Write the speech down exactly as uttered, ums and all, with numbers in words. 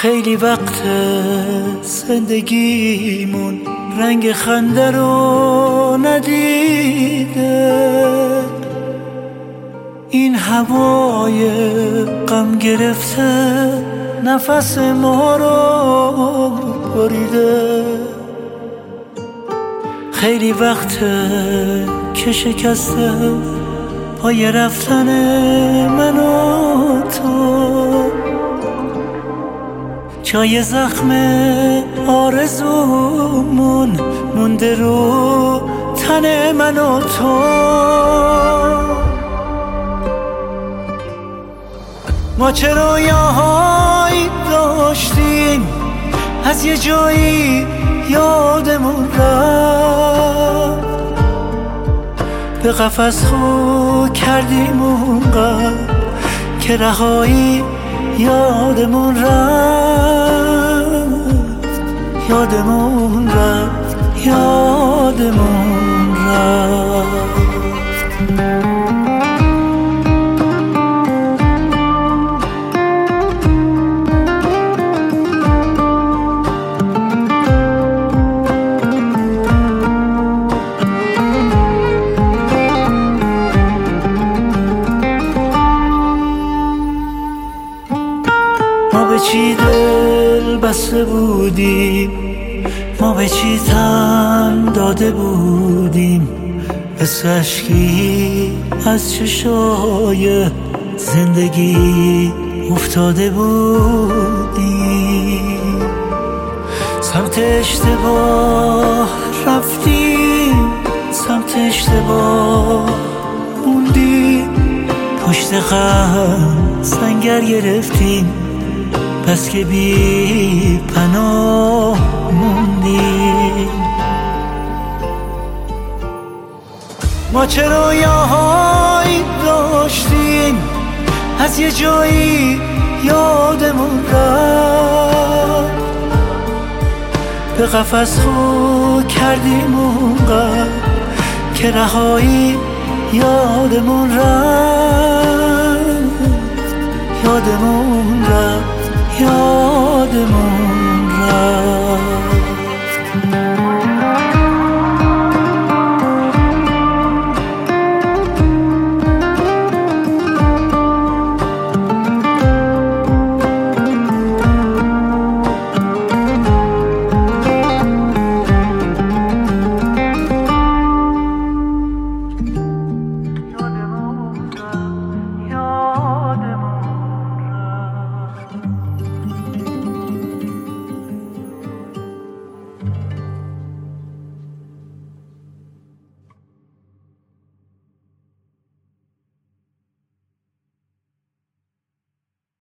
خیلی وقت زندگیمون رنگ خنده رو ندیده، این هوای غم گرفته نفس ما رو بریده. خیلی وقت که شکسته پای رفتن من و تو، جای زخم آرزومون مونده رو تن من و تو. ما چه رویاهایی داشتیم از یه جایی یادمون رفت، به قفس خو کردیم اونقدر که رهایی یادمون رفت، یادمون رفت، یادمون رفت. ما به چی دل بسته بودیم، ما به چی تن داده بودیم، مثل اشکی از چشای زندگی افتاده بودیم. سمت اشتباه رفتیم، سمت اشتباه موندیم، پشت غم سنگر گرفتیم، پس که بی پناه موندیم. ما چه رویاهایی داشتیم از یه جایی یادمون رفت، به قفس خو کردیم اونقدر که رهایی یادمون رفت، یادمون رفت، یادمون رفت.